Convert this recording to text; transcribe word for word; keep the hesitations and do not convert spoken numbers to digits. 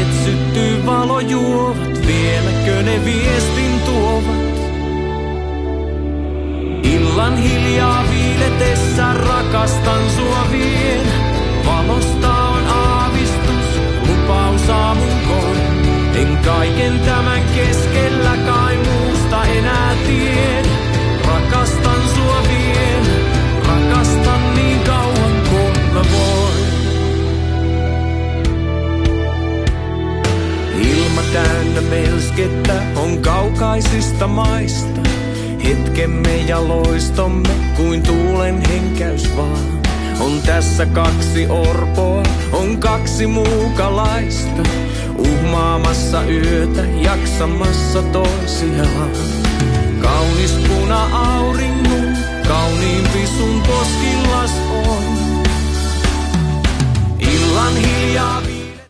Lehdet syttyy, valo juovat, vieläkö ne viestin tuovat? Illan hiljaa viiletessä rakastan sua vielä. Valosta on aavistus, lupaus aamun koin. En kaiken tämän keskellä kai muusta enää tiedä. Rakastan sua vielä, rakastan niin kauan kuin mä voin. Ilma täynnä melskettä on kaukaisista maista. Hetkemme ja loistomme kuin tuulen henkäys vaan. On tässä kaksi orpoa, on kaksi muukalaista. Uhmaamassa yötä, jaksamassa toisiaan. Kaunis puna-auringon, kauniimpi sun poskillas on. Illan hiljaa